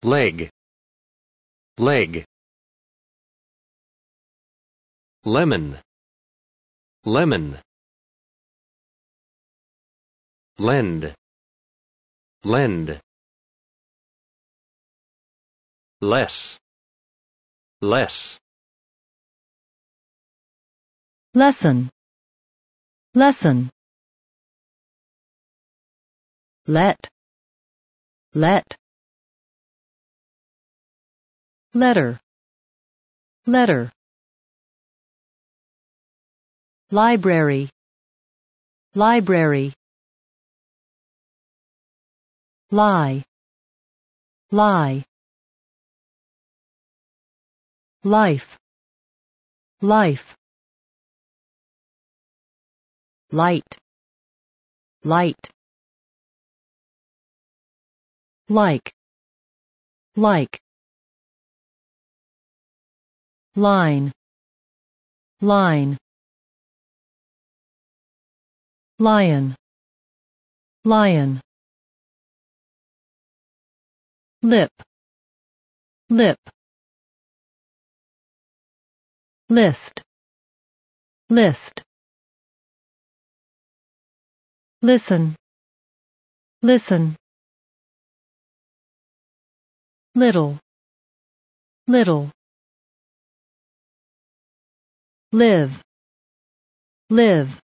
leg, leg. Lemon, lemon. Lend, lend. Less, less. Lesson, lesson. Let, let. Letter, letter. Library, library. Lie, lie. Life, life. Light, light. Like, like. Line, line. Lion, lion. Lip, lip. List, list. Listen, listen. Little, little. Live, live.